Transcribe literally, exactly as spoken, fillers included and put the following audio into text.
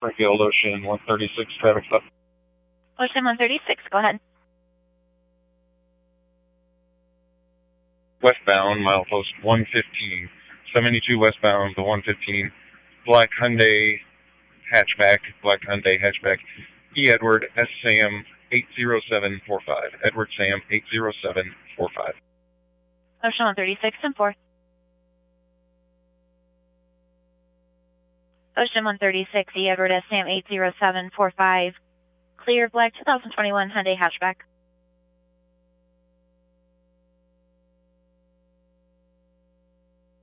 Springfield, Ocean one thirty-six, traffic stop. Ocean one thirty-six, go ahead. Westbound, milepost one fifteen, seventy-two westbound to one fifteen, black Hyundai hatchback, black Hyundai hatchback, E. Edward, S. Sam, eight zero seven four five, Edward Sam, eight zero seven four five. Ocean one thirty-six and four. Ocean one thirty-six, E. Edward, S. Sam, eight zero seven four five. Clear, black two thousand twenty-one Hyundai hatchback.